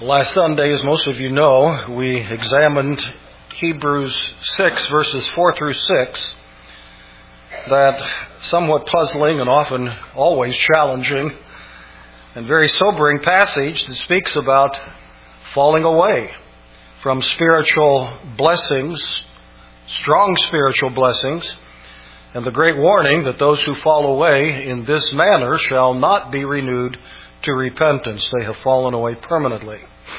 Last Sunday, as most of you know, we examined Hebrews 6, verses 4 through 6, that somewhat puzzling and often always challenging and very sobering passage that speaks about falling away from spiritual blessings, strong spiritual blessings, and the great warning that those who fall away in this manner shall not be renewed to repentance. They have fallen away permanently.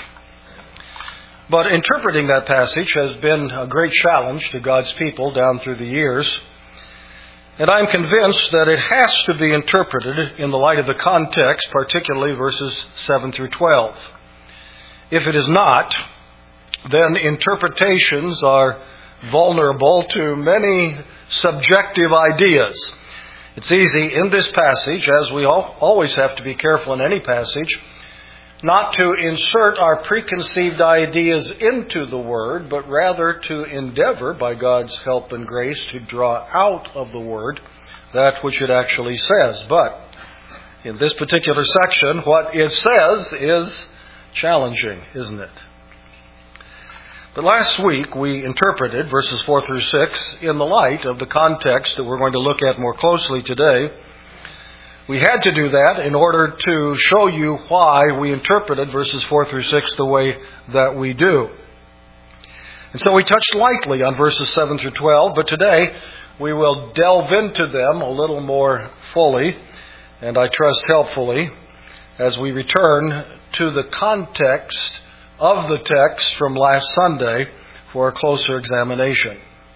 But interpreting that passage has been a great challenge to God's people down through the years. And I'm convinced that it has to be interpreted in the light of the context, particularly verses 7 through 12. If it is not, then interpretations are vulnerable to many subjective ideas. It's easy in this passage, as we always have to be careful in any passage, not to insert our preconceived ideas into the Word, but rather to endeavor, by God's help and grace, to draw out of the Word that which it actually says. But in this particular section, what it says is challenging, isn't it? But last week we interpreted verses 4 through 6 in the light of the context that we're going to look at more closely today. We had to do that in order to show you why we interpreted verses 4 through 6 the way that we do. And so we touched lightly on verses 7 through 12, but today we will delve into them a little more fully, and I trust helpfully, as we return to the context of the text from last Sunday for a closer examination.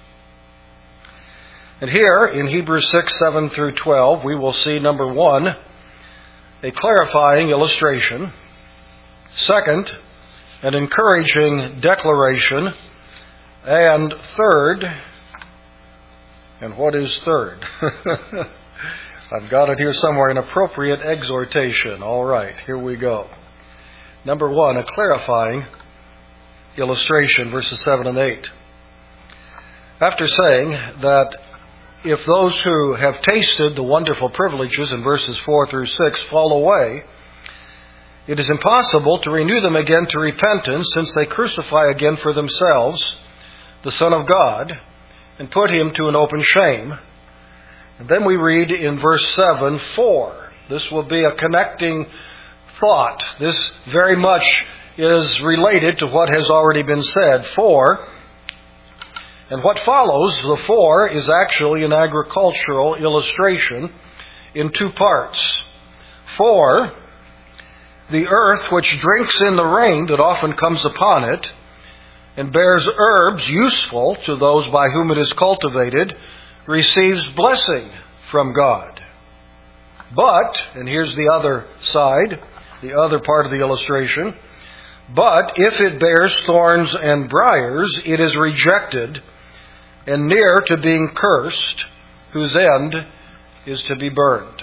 And here, in Hebrews 6, 7 through 12, we will see, number one, a clarifying illustration. Second, an encouraging declaration. And third, and what is third? I've got it here somewhere, an appropriate exhortation. All right, here we go. Number one, a clarifying illustration, verses 7 and 8. After saying that if those who have tasted the wonderful privileges in verses 4 through 6 fall away, it is impossible to renew them again to repentance, since they crucify again for themselves the Son of God and put him to an open shame. And then we read in verse 7, for. This will be a connecting thought. This very much is related to what has already been said. For. And what follows, the for, is actually an agricultural illustration in two parts. For the earth which drinks in the rain that often comes upon it and bears herbs useful to those by whom it is cultivated receives blessing from God. But, and here's the other side, the other part of the illustration, but if it bears thorns and briars, it is rejected and near to being cursed, whose end is to be burned.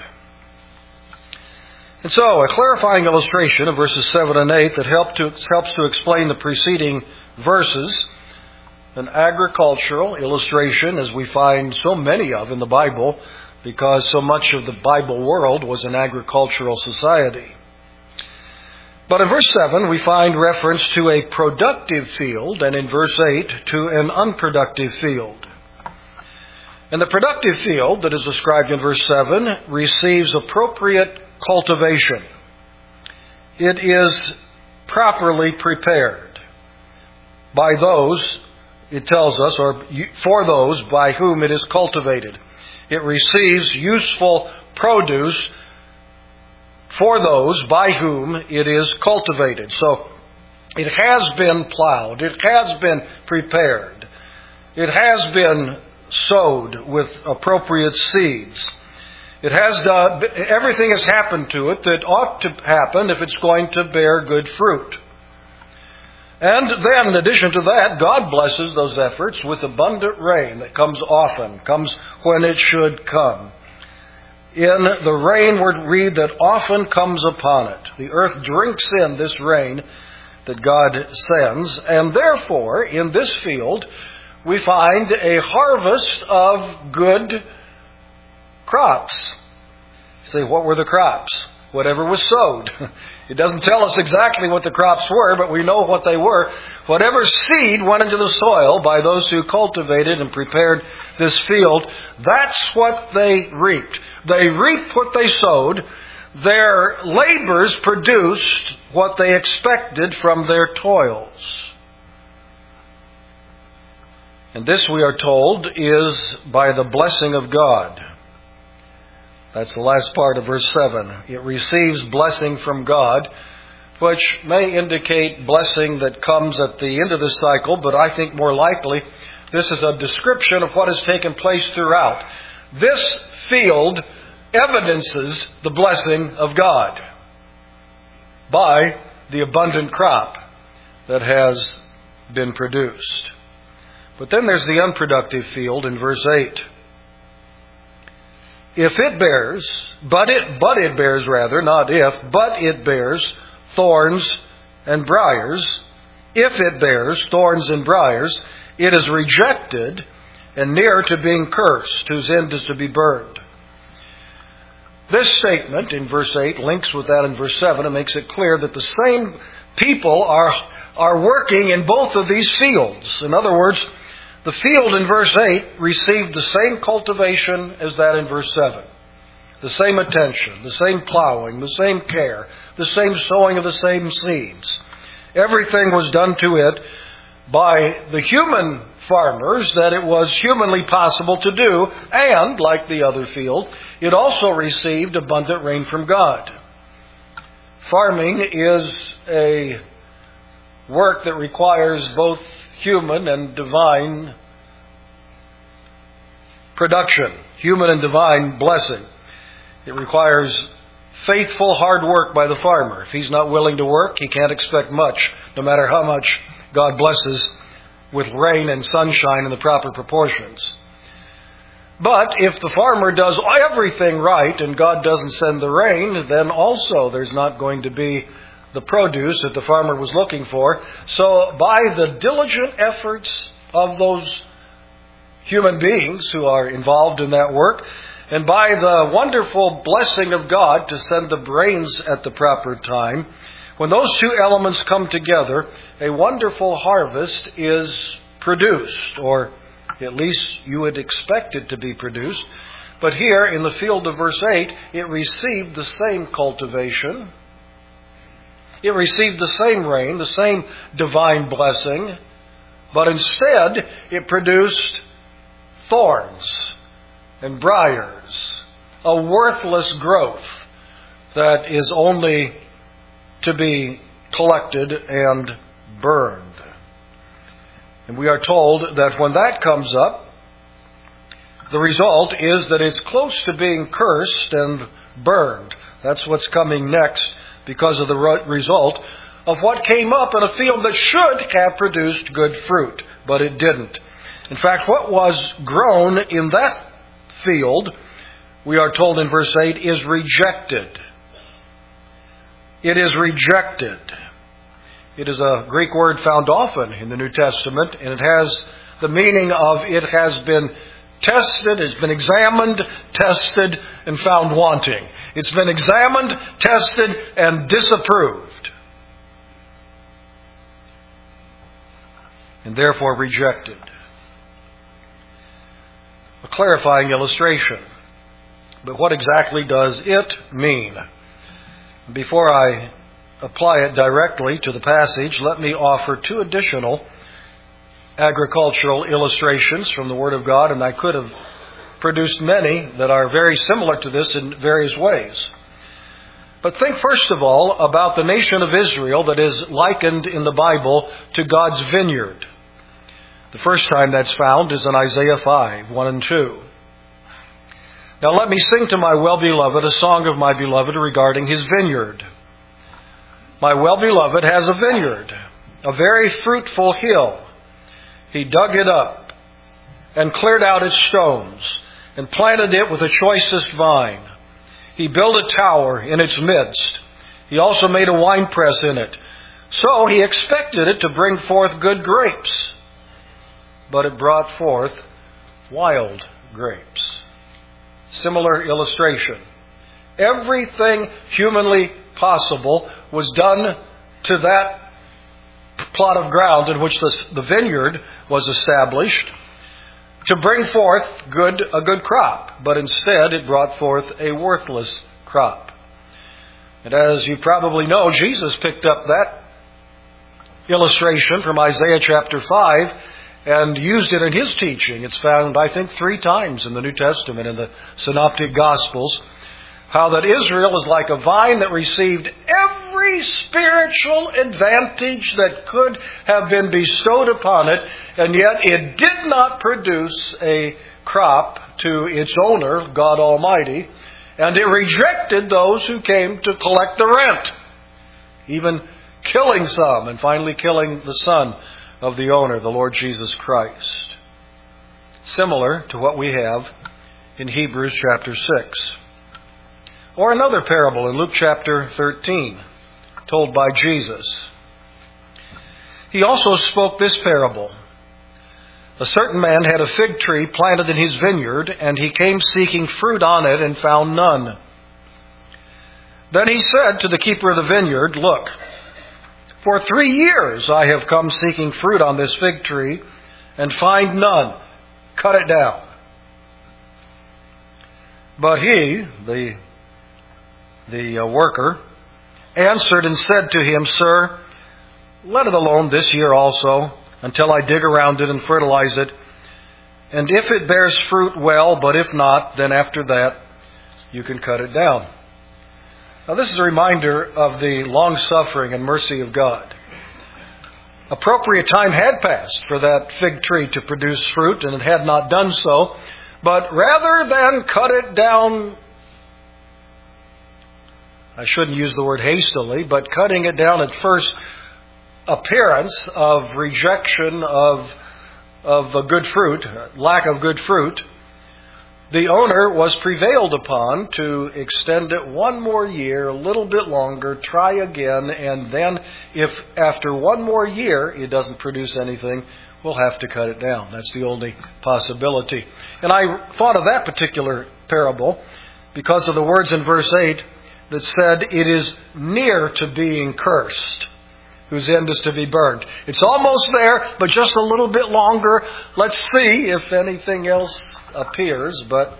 And so, a clarifying illustration of verses 7 and 8 that helps to explain the preceding verses. An agricultural illustration, as we find so many of in the Bible, because so much of the Bible world was an agricultural society. But in verse 7, we find reference to a productive field, and in verse 8, to an unproductive field. And the productive field that is described in verse 7 receives appropriate cultivation. It is properly prepared by those, it tells us, or for those by whom it is cultivated. It receives useful produce for those by whom it is cultivated. So it has been plowed. It has been prepared. It has been sowed with appropriate seeds. It has done, everything has happened to it that ought to happen if it's going to bear good fruit. And then, in addition to that, God blesses those efforts with abundant rain that comes often, comes when it should come. In the rain, we read that often comes upon it. The earth drinks in this rain that God sends. And therefore, in this field, we find a harvest of good crops. You say, what were the crops? whatever was sowed. It doesn't tell us exactly what the crops were, but we know what they were. Whatever seed went into the soil by those who cultivated and prepared this field, that's what they reaped. They reaped what they sowed. Their labors produced what they expected from their toils. And this, we are told, is by the blessing of God. That's the last part of verse 7. It receives blessing from God, which may indicate blessing that comes at the end of the cycle, but I think more likely this is a description of what has taken place throughout. This field evidences the blessing of God by the abundant crop that has been produced. But then there's the unproductive field in verse 8. If it bears, but it bears thorns and briars. If it bears thorns and briars, it is rejected and near to being cursed, whose end is to be burned. This statement in verse 8 links with that in verse 7 and makes it clear that the same people are working in both of these fields. In other words, the field in verse 8 received the same cultivation as that in verse 7. The same attention, the same plowing, the same care, the same sowing of the same seeds. Everything was done to it by the human farmers that it was humanly possible to do, and, like the other field, it also received abundant rain from God. Farming is a work that requires both human and divine production, human and divine blessing. It requires faithful hard work by the farmer. If he's not willing to work, he can't expect much, no matter how much God blesses with rain and sunshine in the proper proportions. But if the farmer does everything right and God doesn't send the rain, then also there's not going to be the produce that the farmer was looking for. So by the diligent efforts of those human beings who are involved in that work, and by the wonderful blessing of God to send the rains at the proper time, when those two elements come together, a wonderful harvest is produced, or at least you would expect it to be produced. But here in the field of verse 8, it received the same cultivation. It received the same rain, the same divine blessing, but instead it produced thorns and briars, a worthless growth that is only to be collected and burned. And we are told that when that comes up, the result is that it's close to being cursed and burned. That's what's coming next because of the result of what came up in a field that should have produced good fruit, but it didn't. In fact, what was grown in that field, we are told in verse 8, is rejected. It is rejected. It is a Greek word found often in the New Testament, and it has the meaning of it has been tested, it's been examined, tested, and found wanting. It's been examined, tested, and disapproved, and therefore rejected. A clarifying illustration. But what exactly does it mean? Before I apply it directly to the passage, let me offer two additional agricultural illustrations from the Word of God, and I could have produced many that are very similar to this in various ways. But think first of all about the nation of Israel that is likened in the Bible to God's vineyard. The first time that's found is in Isaiah 5, 1 and 2. Now let me sing to my well-beloved a song of my beloved regarding his vineyard. My well-beloved has a vineyard, a very fruitful hill. He dug it up and cleared out its stones and planted it with the choicest vine. He built a tower in its midst. He also made a winepress in it. So he expected it to bring forth good grapes, but it brought forth wild grapes. Similar illustration. Everything humanly possible was done to that plot of ground in which the vineyard was established to bring forth a good crop. But instead it brought forth a worthless crop. And as you probably know, Jesus picked up that illustration from Isaiah chapter 5 and used it in His teaching. It's found, I think, 3 times in the New Testament in the Synoptic Gospels. How that Israel is like a vine that received every spiritual advantage that could have been bestowed upon it, and yet it did not produce a crop to its owner, God Almighty, and it rejected those who came to collect the rent, even killing some and finally killing the son of the owner, the Lord Jesus Christ. Similar to what we have in Hebrews chapter 6. Or another parable in Luke chapter 13, told by Jesus. He also spoke this parable. A certain man had a fig tree planted in his vineyard, and he came seeking fruit on it and found none. Then he said to the keeper of the vineyard, "Look, for 3 years I have come seeking fruit on this fig tree and find none. Cut it down." But he, the worker, answered and said to him, "Sir, let it alone this year also, until I dig around it and fertilize it. And if it bears fruit, well, but if not, then after that you can cut it down." Now this is a reminder of the long-suffering and mercy of God. Appropriate time had passed for that fig tree to produce fruit, and it had not done so. But rather than cut it down, I shouldn't use the word hastily, but cutting it down at first appearance of rejection of the good fruit, lack of good fruit, the owner was prevailed upon to extend it 1 more year, a little bit longer, try again, and then if after 1 more year it doesn't produce anything, we'll have to cut it down. That's the only possibility. And I thought of that particular parable because of the words in verse 8 that said, "It is near to being cursed, whose end is to be burned." It's almost there, but just a little bit longer. Let's see if anything else appears, but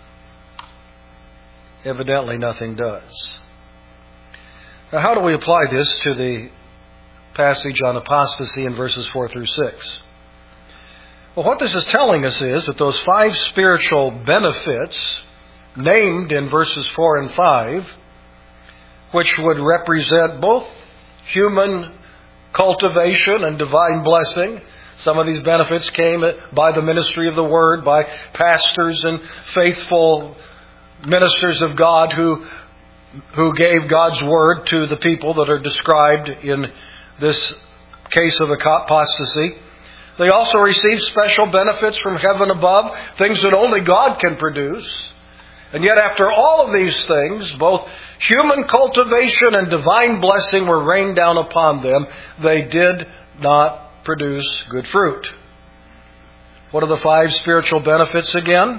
evidently nothing does. Now, how do we apply this to the passage on apostasy in verses 4 through 6? Well, what this is telling us is that those 5 spiritual benefits named in verses 4 and 5, which would represent both human cultivation and divine blessing. Some of these benefits came by the ministry of the Word, by pastors and faithful ministers of God who gave God's Word to the people that are described in this case of apostasy. They also received special benefits from heaven above, things that only God can produce. And yet after all of these things, both human cultivation and divine blessing were rained down upon them, they did not produce good fruit. What are the 5 spiritual benefits again?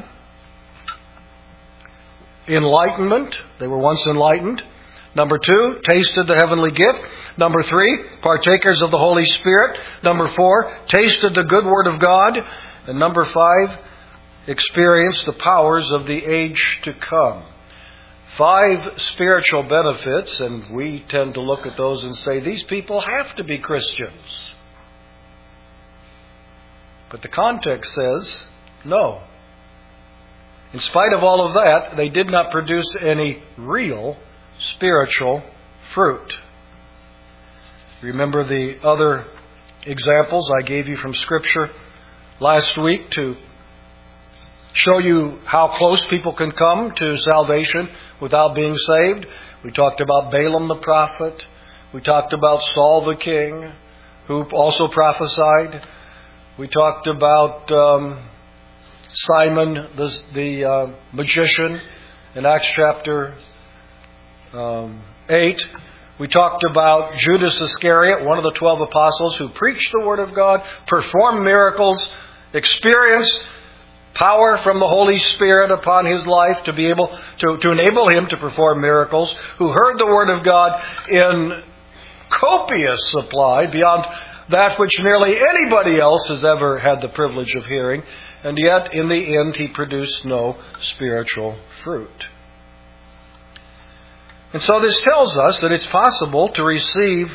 Enlightenment. They were once enlightened. Number 2, tasted the heavenly gift. Number 3, partakers of the Holy Spirit. Number 4, tasted the good word of God. And number 5, experienced the powers of the age to come. 5 spiritual benefits, and we tend to look at those and say, these people have to be Christians. But the context says, no. In spite of all of that, they did not produce any real spiritual fruit. Remember the other examples I gave you from Scripture last week to show you how close people can come to salvation without being saved. We talked about Balaam the prophet. We talked about Saul the king, who also prophesied. We talked about Simon the magician in Acts chapter 8. We talked about Judas Iscariot, one of the 12 apostles who preached the Word of God, performed miracles, experienced power from the Holy Spirit upon his life to be able to enable him to perform miracles, who heard the Word of God in copious supply beyond that which nearly anybody else has ever had the privilege of hearing, and yet in the end he produced no spiritual fruit. And so this tells us that it's possible to receive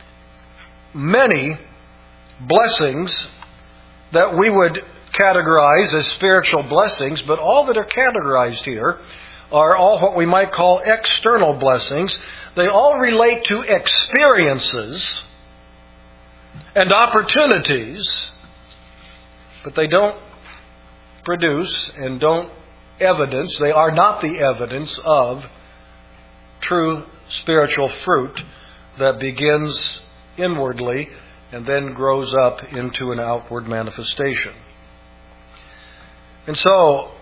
many blessings that we would categorize as spiritual blessings, but all that are categorized here are all what we might call external blessings. They all relate to experiences and opportunities, but they don't produce and don't evidence, they are not the evidence of true spiritual fruit that begins inwardly and then grows up into an outward manifestation. And so,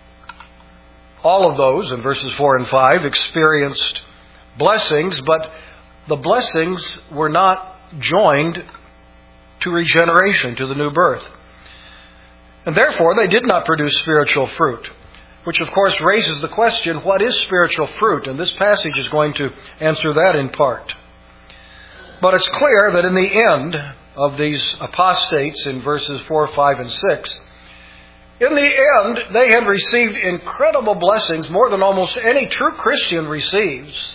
all of those in verses 4 and 5 experienced blessings, but the blessings were not joined to regeneration, to the new birth. And therefore, they did not produce spiritual fruit, which of course raises the question, what is spiritual fruit? And this passage is going to answer that in part. But it's clear that in the end of these apostates in verses 4, 5, and 6, in the end, they had received incredible blessings, more than almost any true Christian receives.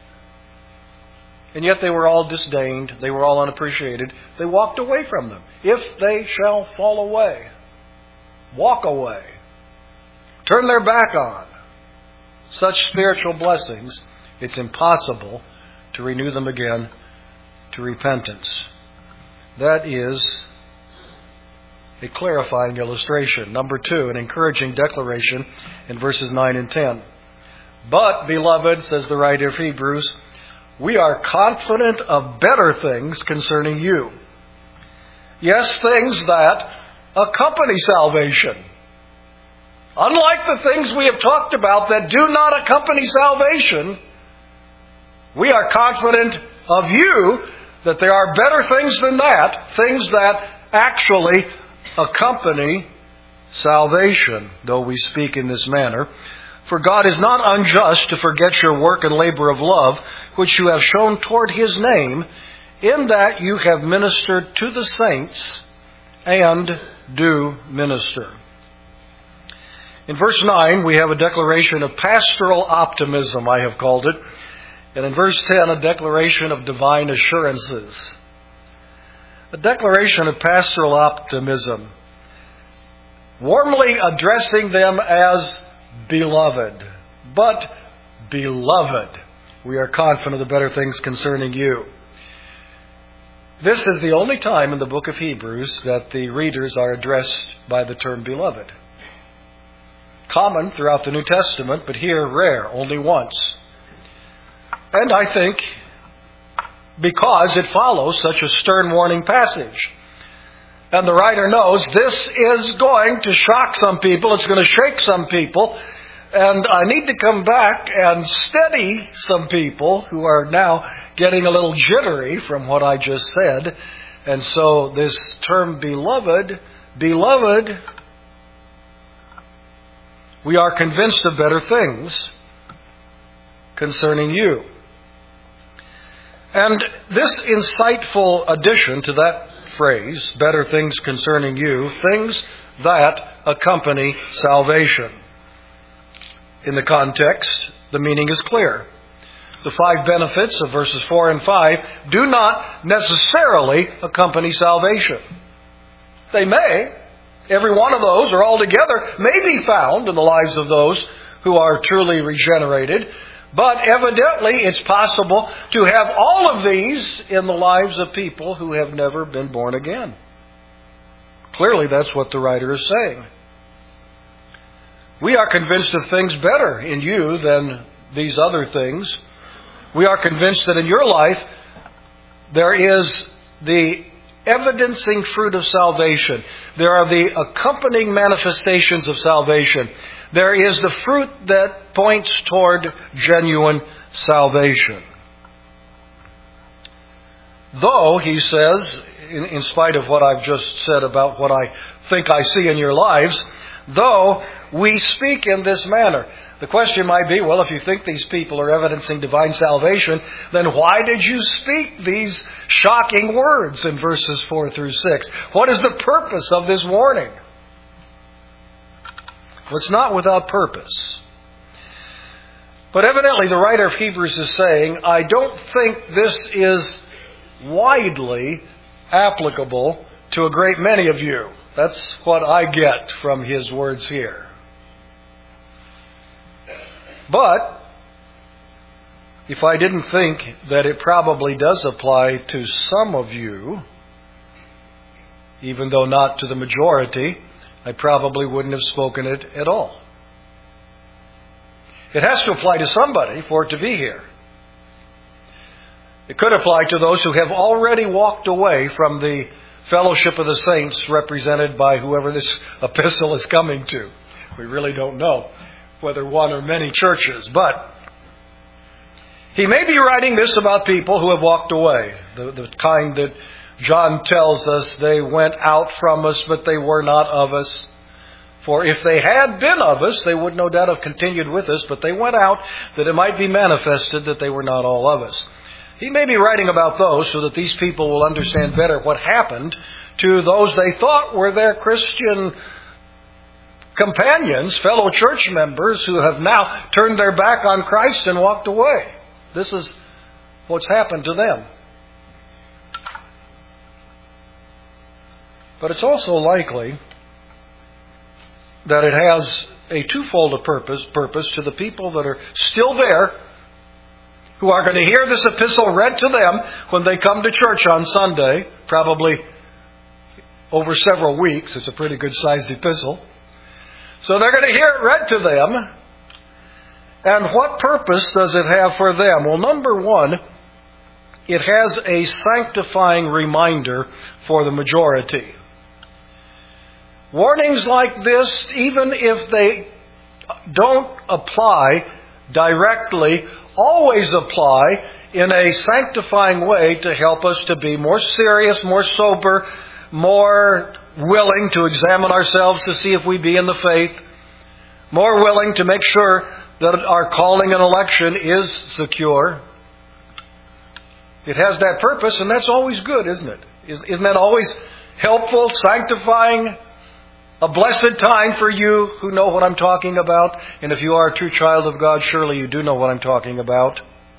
And yet they were all disdained. They were all unappreciated. They walked away from them. If they shall fall away, walk away, turn their back on such spiritual blessings, it's impossible to renew them again to repentance. That is a clarifying illustration. Number 2, an encouraging declaration in verses 9 and 10. But, beloved, says the writer of Hebrews, we are confident of better things concerning you. Yes, things that accompany salvation. Unlike the things we have talked about that do not accompany salvation, we are confident of you that there are better things than that, things that actually accompany salvation, though we speak in this manner. For God is not unjust to forget your work and labor of love, which you have shown toward His name, in that you have ministered to the saints and do minister. In verse 9, we have a declaration of pastoral optimism, I have called it. And in verse 10, a declaration of divine assurances. A declaration of pastoral optimism, warmly addressing them as beloved. But, beloved, we are confident of the better things concerning you. This is the only time in the book of Hebrews that the readers are addressed by the term beloved. Common throughout the New Testament, but here rare, only once. And I think because it follows such a stern warning passage. And the writer knows this is going to shock some people. It's going to shake some people. And I need to come back and steady some people who are now getting a little jittery from what I just said. And so this term beloved, we are convinced of better things concerning you. And this insightful addition to that phrase, better things concerning you, things that accompany salvation. In the context, the meaning is clear. The 5 benefits of verses 4 and 5 do not necessarily accompany salvation. They may. Every one of those, or all together, may be found in the lives of those who are truly regenerated. But evidently, it's possible to have all of these in the lives of people who have never been born again. Clearly, that's what the writer is saying. We are convinced of things better in you than these other things. We are convinced that in your life, there is the evidencing fruit of salvation. There are the accompanying manifestations of salvation. There is the fruit that points toward genuine salvation. Though, he says, in spite of what I've just said about what I think I see in your lives, though we speak in this manner. The question might be, well, if you think these people are evidencing divine salvation, then why did you speak these shocking words in verses 4 through 6? What is the purpose of this warning? Well, it's not without purpose. But evidently the writer of Hebrews is saying, I don't think this is widely applicable to a great many of you. That's what I get from his words here. But if I didn't think that it probably does apply to some of you, even though not to the majority, I probably wouldn't have spoken it at all. It has to apply to somebody for it to be here. It could apply to those who have already walked away from the fellowship of the saints represented by whoever this epistle is coming to. We really don't know whether one or many churches, but he may be writing this about people who have walked away, the kind that John tells us they went out from us, but they were not of us. For if they had been of us, they would no doubt have continued with us, but they went out that it might be manifested that they were not all of us. He may be writing about those so that these people will understand better what happened to those they thought were their Christian companions, fellow church members who have now turned their back on Christ and walked away. This is what's happened to them. But it's also likely that it has a twofold purpose to the people that are still there, who are going to hear this epistle read to them when they come to church on Sunday, probably over several weeks. It's a pretty good-sized epistle. So they're going to hear it read to them. And what purpose does it have for them? Well, number one, it has a sanctifying reminder for the majority. Warnings like this, even if they don't apply directly, always apply in a sanctifying way to help us to be more serious, more sober, more willing to examine ourselves to see if we be in the faith, more willing to make sure that our calling and election is secure. It has that purpose, and that's always good, isn't it? Isn't that always helpful, sanctifying, a blessed time for you who know what I'm talking about? And if you are a true child of God, surely you do know what I'm talking about.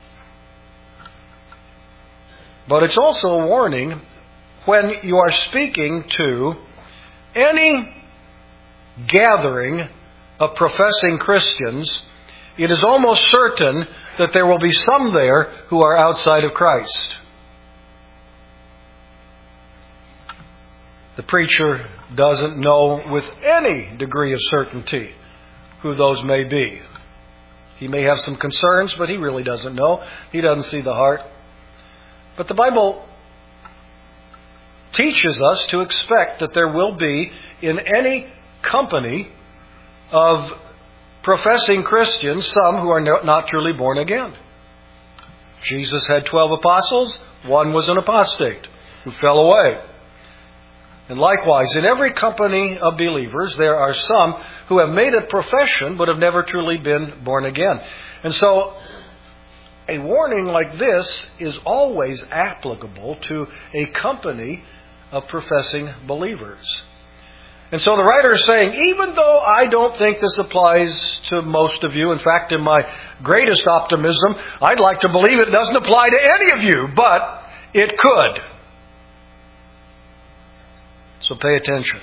But it's also a warning when you are speaking to any gathering of professing Christians. It is almost certain that there will be some there who are outside of Christ. The preacher doesn't know with any degree of certainty who those may be. He may have some concerns, but he really doesn't know. He doesn't see the heart. But the Bible teaches us to expect that there will be in any company of professing Christians some who are not truly born again. Jesus had 12 apostles. One was an apostate who fell away. And likewise, in every company of believers, there are some who have made a profession but have never truly been born again. And so, a warning like this is always applicable to a company of professing believers. And so the writer is saying, even though I don't think this applies to most of you, in fact, in my greatest optimism, I'd like to believe it doesn't apply to any of you, but it could. So pay attention.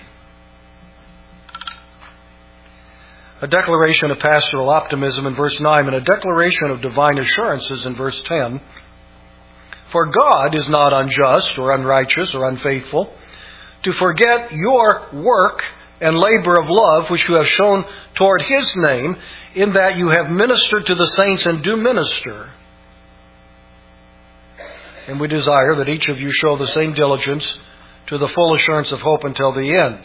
A declaration of pastoral optimism in verse 9 and a declaration of divine assurances in verse 10. For God is not unjust or unrighteous or unfaithful to forget your work and labor of love which you have shown toward His name, in that you have ministered to the saints and do minister. And we desire that each of you show the same diligence to the full assurance of hope until the end.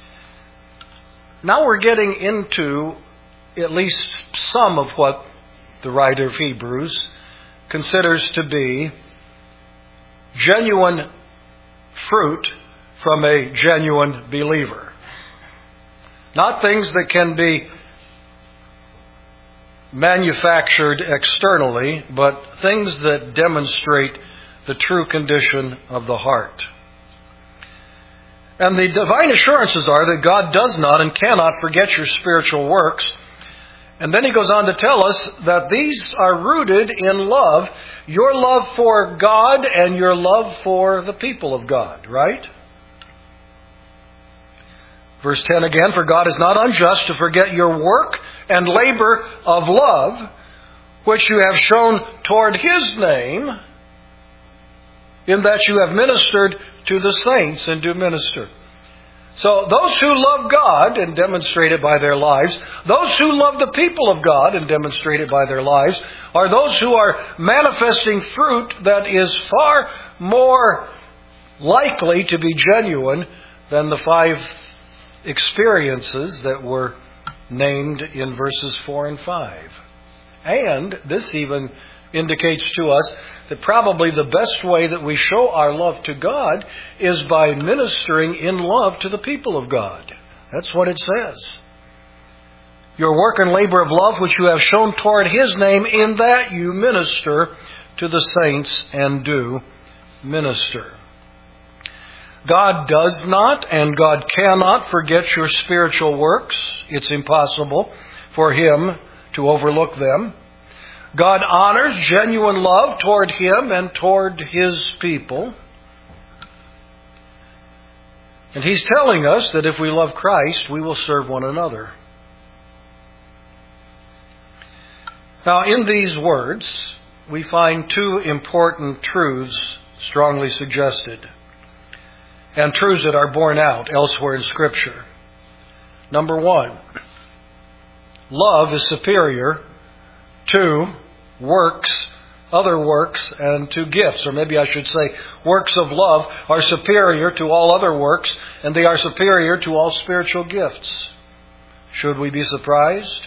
Now we're getting into at least some of what the writer of Hebrews considers to be genuine fruit from a genuine believer. Not things that can be manufactured externally, but things that demonstrate the true condition of the heart. And the divine assurances are that God does not and cannot forget your spiritual works. And then he goes on to tell us that these are rooted in love, your love for God and your love for the people of God, right? Verse 10 again, for God is not unjust to forget your work and labor of love, which you have shown toward His name, in that you have ministered to the saints and do minister. So those who love God and demonstrate it by their lives, those who love the people of God and demonstrate it by their lives, are those who are manifesting fruit that is far more likely to be genuine than the 5 experiences that were named in verses 4 and 5. And this even indicates to us that probably the best way that we show our love to God is by ministering in love to the people of God. That's what it says. Your work and labor of love which you have shown toward His name, in that you minister to the saints and do minister. God does not and God cannot forget your spiritual works. It's impossible for Him to overlook them. God honors genuine love toward Him and toward His people. And He's telling us that if we love Christ, we will serve one another. Now, in these words, we find 2 important truths strongly suggested, and truths that are borne out elsewhere in Scripture. Number 1, love is superior to works, other works, and to gifts. Or maybe I should say, works of love are superior to all other works, and they are superior to all spiritual gifts. Should we be surprised?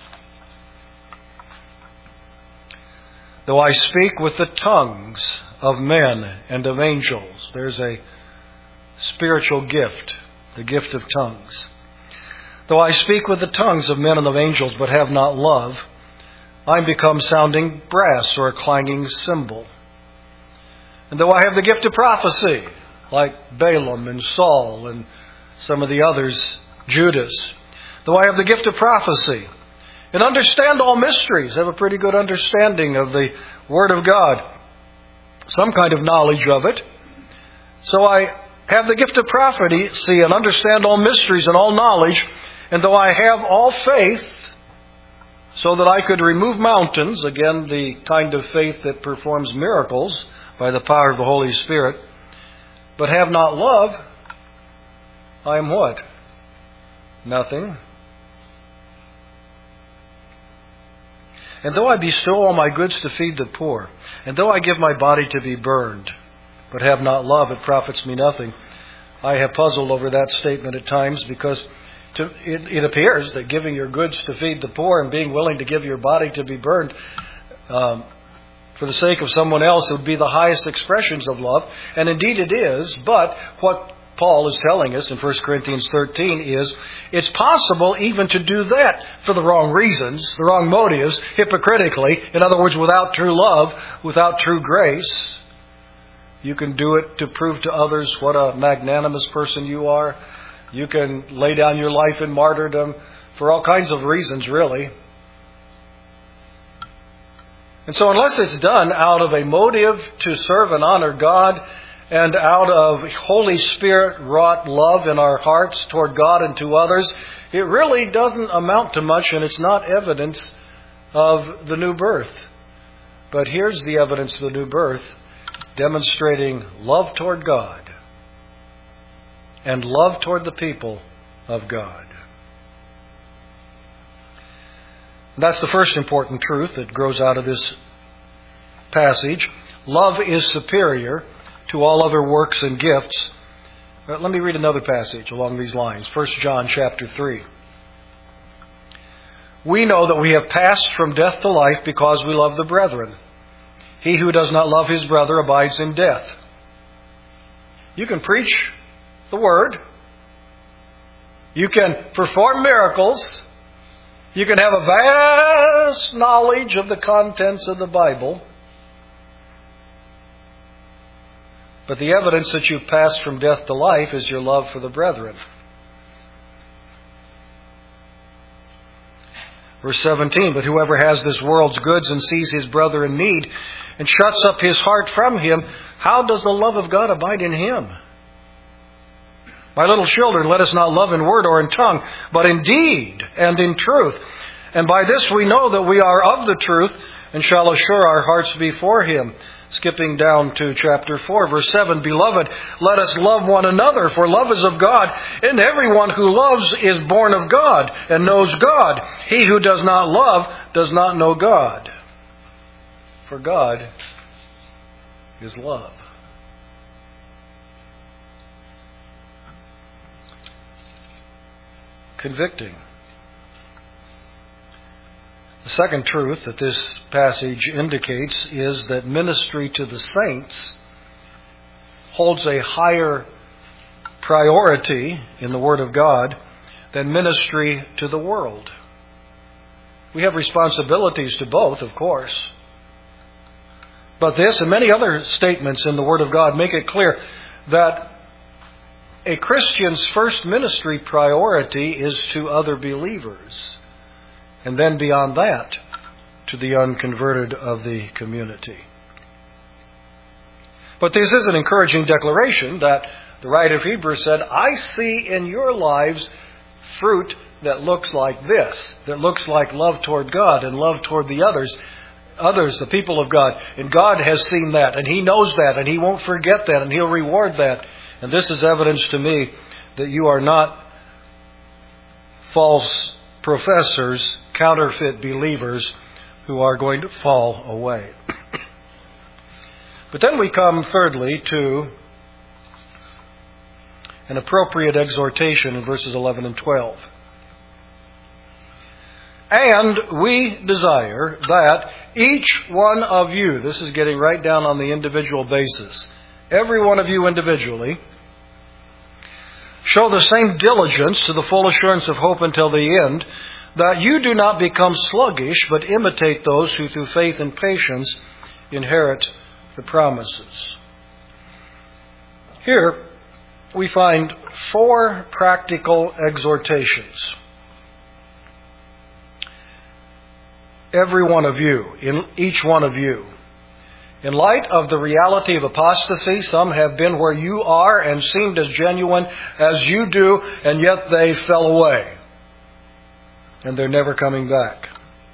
Though I speak with the tongues of men and of angels, there's a spiritual gift, the gift of tongues. Though I speak with the tongues of men and of angels, but have not love, I become sounding brass or a clanging cymbal. And though I have the gift of prophecy, like Balaam and Saul and some of the others, Judas, though I have the gift of prophecy, and understand all mysteries, have a pretty good understanding of the Word of God, some kind of knowledge of it, so I have the gift of prophecy and understand all mysteries and all knowledge, and though I have all faith, so that I could remove mountains, again, the kind of faith that performs miracles by the power of the Holy Spirit, but have not love, I am what? Nothing. And though I bestow all my goods to feed the poor, and though I give my body to be burned, but have not love, it profits me nothing. I have puzzled over that statement at times, because it appears that giving your goods to feed the poor and being willing to give your body to be burned for the sake of someone else would be the highest expressions of love. And indeed it is. But what Paul is telling us in 1 Corinthians 13 is it's possible even to do that for the wrong reasons, the wrong motives, hypocritically. In other words, without true love, without true grace. You can do it to prove to others what a magnanimous person you are. You can lay down your life in martyrdom for all kinds of reasons, really. And so unless it's done out of a motive to serve and honor God and out of Holy Spirit-wrought love in our hearts toward God and to others, it really doesn't amount to much, and it's not evidence of the new birth. But here's the evidence of the new birth, demonstrating love toward God and love toward the people of God. And that's the first important truth that grows out of this passage. Love is superior to all other works and gifts. Let me read another passage along these lines. 1 John chapter 3. We know that we have passed from death to life because we love the brethren. He who does not love his brother abides in death. You can preach the Word, You can perform miracles. You can have a vast knowledge of the contents of the Bible. But the evidence that you've passed from death to life is your love for the brethren. Verse 17, but whoever has this world's goods and sees his brother in need and shuts up his heart from him, how does the love of God abide in him? My little children, let us not love in word or in tongue, but in deed and in truth. And by this we know that we are of the truth and shall assure our hearts before Him. Skipping down to chapter 4, verse 7, Beloved, let us love one another, for love is of God, and everyone who loves is born of God and knows God. He who does not love does not know God, for God is love. Convicting. The second truth that this passage indicates is that ministry to the saints holds a higher priority in the Word of God than ministry to the world. We have responsibilities to both, of course. But this and many other statements in the Word of God make it clear that a Christian's first ministry priority is to other believers. And then beyond that, to the unconverted of the community. But this is an encouraging declaration that the writer of Hebrews said, I see in your lives fruit that looks like this, that looks like love toward God and love toward the others, the people of God. And God has seen that, and He knows that, and He won't forget that, and He'll reward that. And this is evidence to me that you are not false professors, counterfeit believers who are going to fall away. But then we come thirdly to an appropriate exhortation in verses 11 and 12. And we desire that each one of you, this is getting right down on the individual basis, every one of you individually, show the same diligence to the full assurance of hope until the end, that you do not become sluggish, but imitate those who through faith and patience inherit the promises. Here we find 4 practical exhortations. Every one of you, in each one of you. In light of the reality of apostasy, some have been where you are and seemed as genuine as you do, and yet they fell away. And they're never coming back.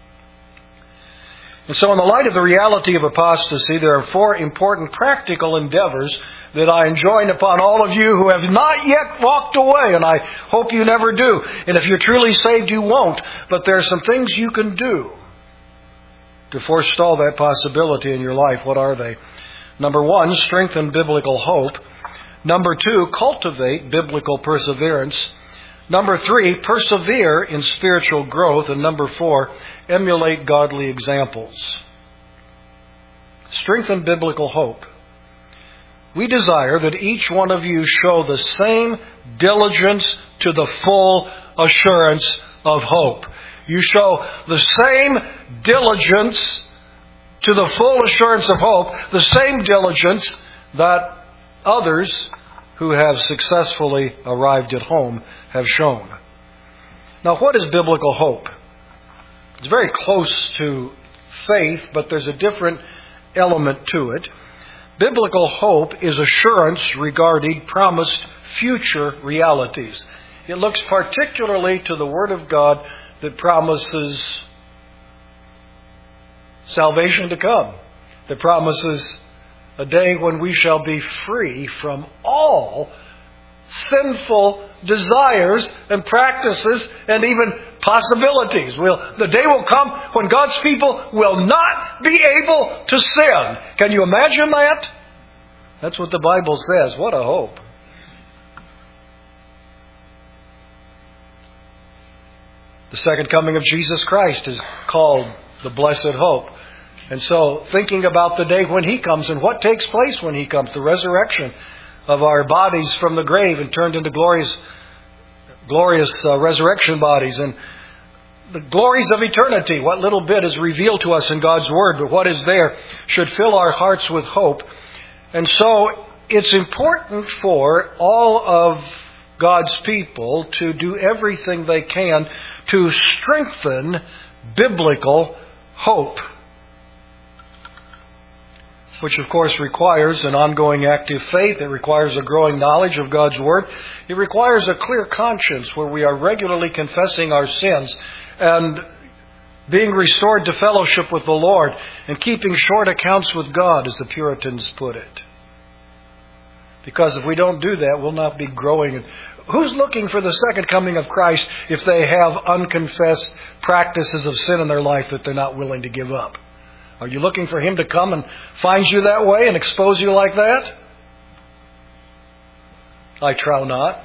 And so in the light of the reality of apostasy, there are 4 important practical endeavors that I enjoin upon all of you who have not yet walked away, and I hope you never do. And if you're truly saved, you won't. But there are some things you can do to forestall that possibility in your life. What are they? Number 1, strengthen biblical hope. Number 2, cultivate biblical perseverance. Number 3, persevere in spiritual growth. And number 4, emulate godly examples. Strengthen biblical hope. We desire that each one of you show the same diligence to the full assurance of hope. You show the same diligence to the full assurance of hope, the same diligence that others who have successfully arrived at home have shown. Now, what is biblical hope? It's very close to faith, but there's a different element to it. Biblical hope is assurance regarding promised future realities. It looks particularly to the Word of God that promises salvation to come, that promises a day when we shall be free from all sinful desires and practices and even possibilities. The day will come when God's people will not be able to sin. Can you imagine that? That's what the Bible says. What a hope. The second coming of Jesus Christ is called the blessed hope. And so, thinking about the day when He comes and what takes place when He comes, the resurrection of our bodies from the grave and turned into glorious glorious resurrection bodies and the glories of eternity. What little bit is revealed to us in God's Word, but what is there should fill our hearts with hope. And so it's important for all of God's people to do everything they can to strengthen biblical hope, which of course requires an ongoing active faith. It requires a growing knowledge of God's Word. It requires a clear conscience where we are regularly confessing our sins and being restored to fellowship with the Lord and keeping short accounts with God, as the Puritans put it. Because if we don't do that, we'll not be growing. Who's looking for the second coming of Christ if they have unconfessed practices of sin in their life that they're not willing to give up? Are you looking for Him to come and find you that way and expose you like that? I trow not.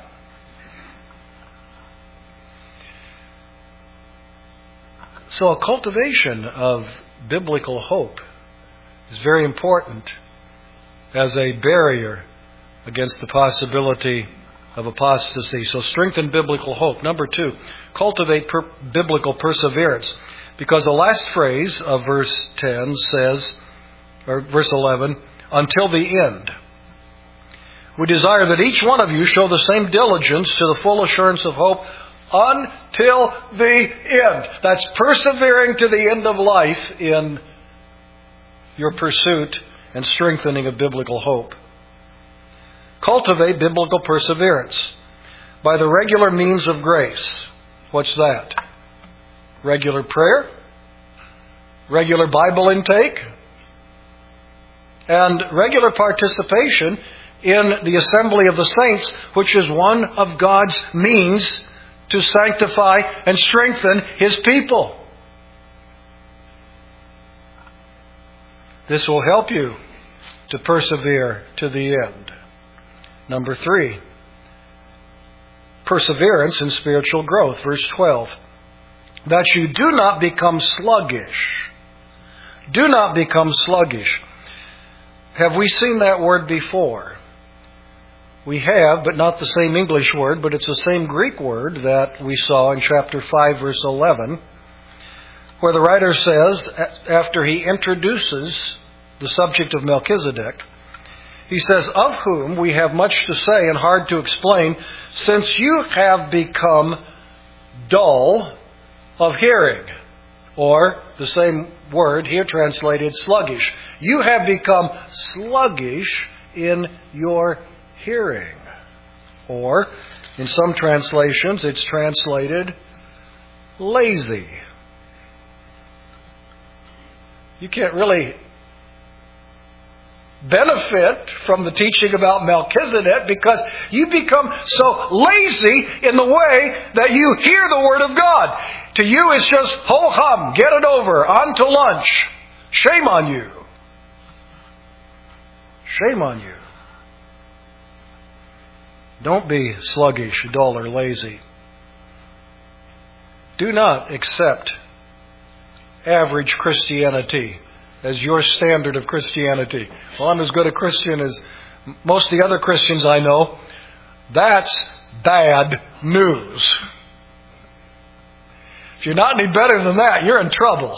So a cultivation of biblical hope is very important as a barrier against the possibility of apostasy. So strengthen biblical hope. Number 2, cultivate biblical perseverance. Because the last phrase of verse 10 says, or verse 11, until the end. We desire that each one of you show the same diligence to the full assurance of hope until the end. That's persevering to the end of life in your pursuit and strengthening of biblical hope. Cultivate biblical perseverance by the regular means of grace. What's that? Regular prayer, regular Bible intake, and regular participation in the assembly of the saints, which is one of God's means to sanctify and strengthen His people. This will help you to persevere to the end. Number 3, perseverance in spiritual growth. Verse 12. That you do not become sluggish. Do not become sluggish. Have we seen that word before? We have, but not the same English word, but it's the same Greek word that we saw in chapter 5, verse 11, where the writer says, after he introduces the subject of Melchizedek, he says, of whom we have much to say and hard to explain, since you have become dull of hearing. Or, the same word here translated sluggish. You have become sluggish in your hearing. Or, in some translations, it's translated lazy. You can't really benefit from the teaching about Melchizedek because you become so lazy in the way that you hear the Word of God. To you it's just ho-hum, get it over, on to lunch. Shame on you. Shame on you. Don't be sluggish, dull, or lazy. Do not accept average Christianity as your standard of Christianity. Well, I'm as good a Christian as most of the other Christians I know. That's bad news. If you're not any better than that, you're in trouble.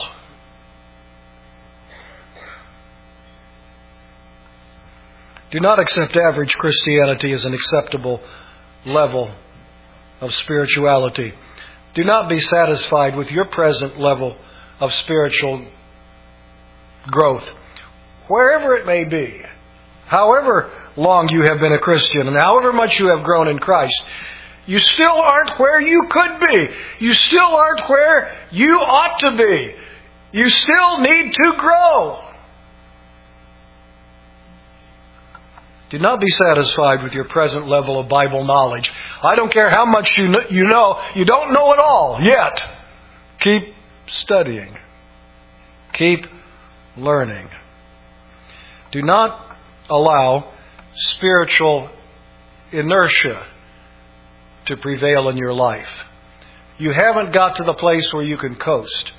Do not accept average Christianity as an acceptable level of spirituality. Do not be satisfied with your present level of spiritual growth, wherever it may be, however long you have been a Christian and however much you have grown in Christ, you still aren't where you could be. You still aren't where you ought to be. You still need to grow. Do not be satisfied with your present level of Bible knowledge. I don't care how much you know. You don't know it all yet. Keep studying. Keep learning. Do not allow spiritual inertia to prevail in your life. You haven't got to the place where you can coast.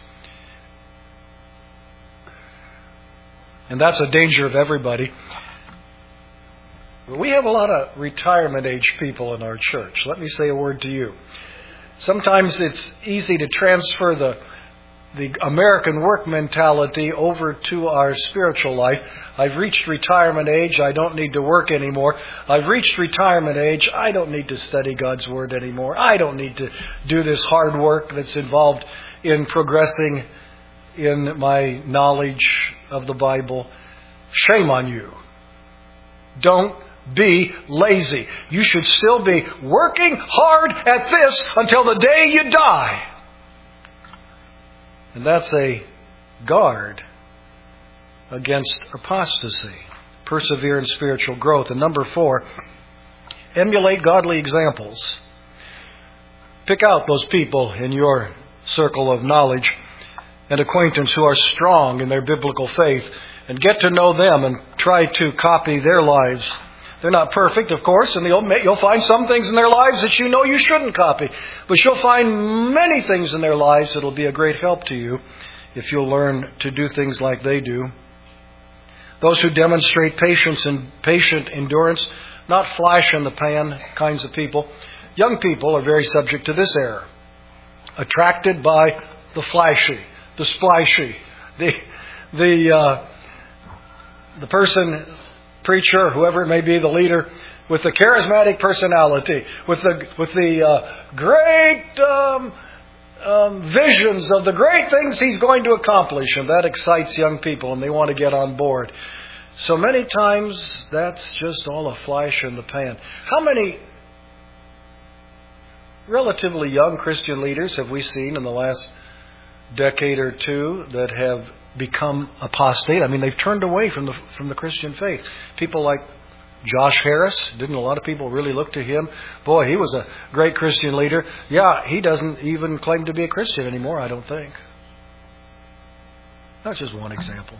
And that's a danger of everybody. We have a lot of retirement age people in our church. Let me say a word to you. Sometimes it's easy to transfer the American work mentality over to our spiritual life. I've reached retirement age. I don't need to work anymore. I've reached retirement age. I don't need to study God's Word anymore. I don't need to do this hard work that's involved in progressing in my knowledge of the Bible. Shame on you. Don't be lazy. You should still be working hard at this until the day you die. And that's a guard against apostasy. Persevere in spiritual growth. And number 4, emulate godly examples. Pick out those people in your circle of knowledge and acquaintance who are strong in their biblical faith, and get to know them and try to copy their lives. They're not perfect, of course, and you'll find some things in their lives that you know you shouldn't copy. But you'll find many things in their lives that will be a great help to you if you'll learn to do things like they do. Those who demonstrate patience and patient endurance, not flash-in-the-pan kinds of people. Young people are very subject to this error. Attracted by the flashy, the splashy, the person, preacher, whoever it may be, the leader, with the charismatic personality, with the great visions of the great things he's going to accomplish, and that excites young people, and they want to get on board. So many times, that's just all a flash in the pan. How many relatively young Christian leaders have we seen in the last decade or two that have become apostate? I mean, they've turned away from the Christian faith. People like Josh Harris. Didn't a lot of people really look to him? Boy, he was a great Christian leader. Yeah, he doesn't even claim to be a Christian anymore, I don't think. That's just one example.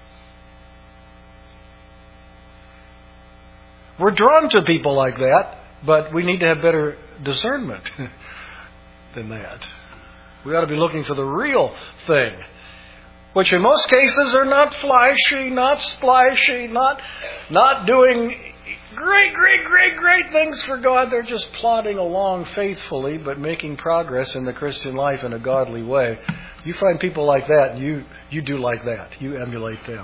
We're drawn to people like that, but we need to have better discernment than that. We ought to be looking for the real thing, which in most cases are not flashy, not splashy, not doing great things for God. They're just plodding along faithfully, but making progress in the Christian life in a godly way. You find people like that, you do like that. You emulate them.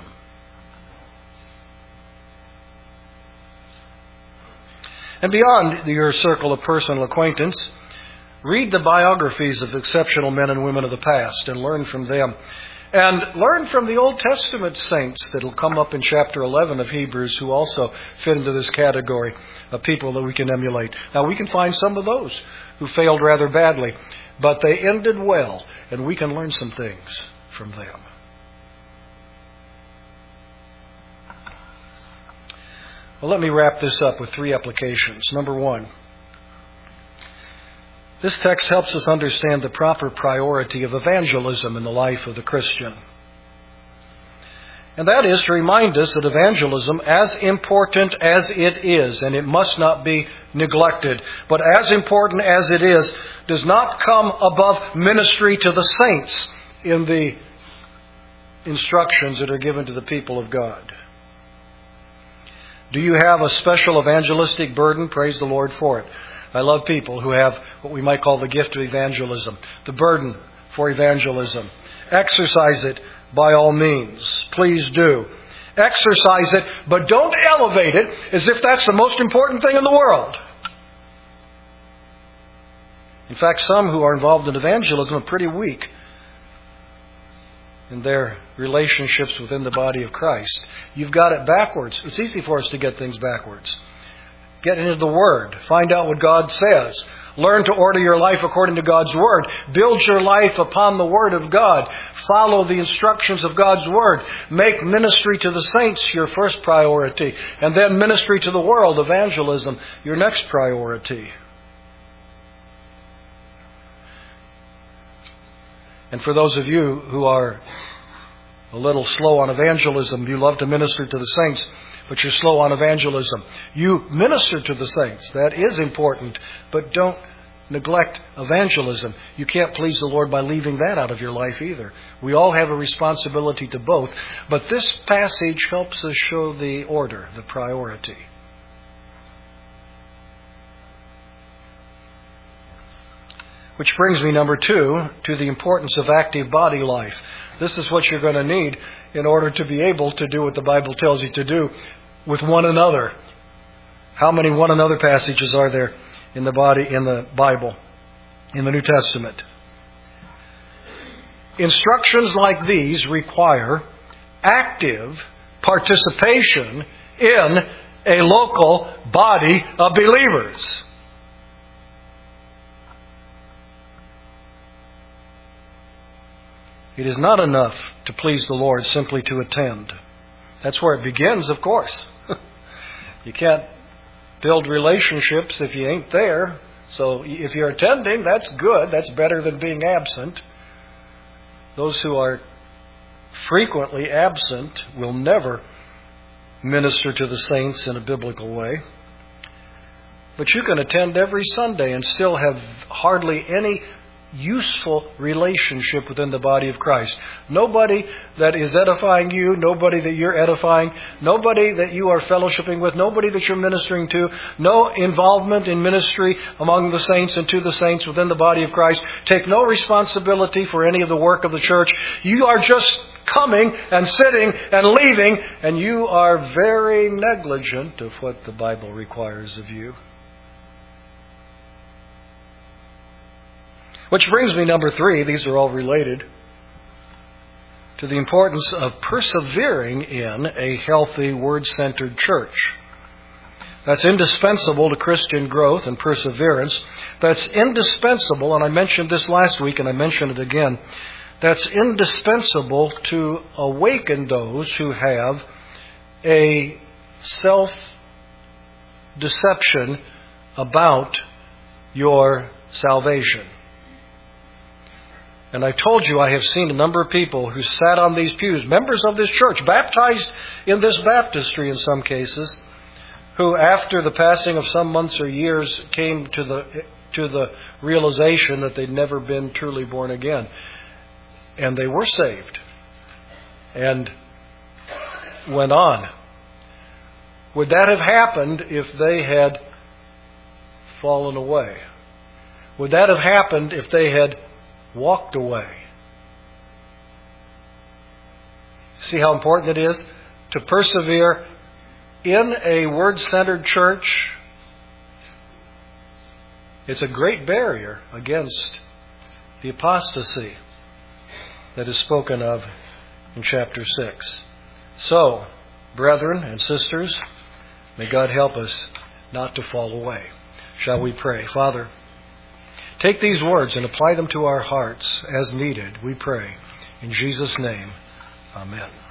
And beyond your circle of personal acquaintance, read the biographies of exceptional men and women of the past and learn from them. And learn from the Old Testament saints that will come up in chapter 11 of Hebrews, who also fit into this category of people that we can emulate. Now, we can find some of those who failed rather badly, but they ended well, and we can learn some things from them. Well, let me wrap this up with 3 applications. Number 1, this text helps us understand the proper priority of evangelism in the life of the Christian. And that is to remind us that evangelism, as important as it is, and it must not be neglected, but as important as it is, does not come above ministry to the saints in the instructions that are given to the people of God. Do you have a special evangelistic burden? Praise the Lord for it. I love people who have what we might call the gift of evangelism, the burden for evangelism. Exercise it by all means. Please do. Exercise it, but don't elevate it as if that's the most important thing in the world. In fact, some who are involved in evangelism are pretty weak in their relationships within the body of Christ. You've got it backwards. It's easy for us to get things backwards. Get into the Word. Find out what God says. Learn to order your life according to God's Word. Build your life upon the Word of God. Follow the instructions of God's Word. Make ministry to the saints your first priority. And then ministry to the world, evangelism, your next priority. And for those of you who are a little slow on evangelism, you love to minister to the saints, but you're slow on evangelism. You minister to the saints. That is important, but don't neglect evangelism. You can't please the Lord by leaving that out of your life either. We all have a responsibility to both, but this passage helps us show the order, the priority. Which brings me, number 2, to the importance of active body life. This is what you're going to need in order to be able to do what the Bible tells you to do with one another. How many one another passages are there in the Bible, in the New Testament? Instructions like these require active participation in a local body of believers. It is not enough to please the Lord simply to attend. That's where it begins, of course. You can't build relationships if you ain't there. So if you're attending, that's good. That's better than being absent. Those who are frequently absent will never minister to the saints in a biblical way. But you can attend every Sunday and still have hardly any useful relationship within the body of Christ. Nobody that is edifying you, nobody that you're edifying, nobody that you are fellowshipping with, nobody that you're ministering to, no involvement in ministry among the saints and to the saints within the body of Christ. Take no responsibility for any of the work of the church. You are just coming and sitting and leaving, and you are very negligent of what the Bible requires of you. Which brings me, number 3, these are all related, to the importance of persevering in a healthy, Word-centered church. That's indispensable to Christian growth and perseverance. That's indispensable, and I mentioned this last week and I mention it again, that's indispensable to awaken those who have a self-deception about your salvation. And I told you I have seen a number of people who sat on these pews, members of this church, baptized in this baptistry in some cases, who after the passing of some months or years came to the realization that they'd never been truly born again. And they were saved and went on. Would that have happened if they had fallen away? Would that have happened if they had walked away? See how important it is to persevere in a Word-centered church? It's a great barrier against the apostasy that is spoken of in chapter 6. So, brethren and sisters, may God help us not to fall away. Shall we pray? Father, take these words and apply them to our hearts as needed, we pray. In Jesus' name, amen.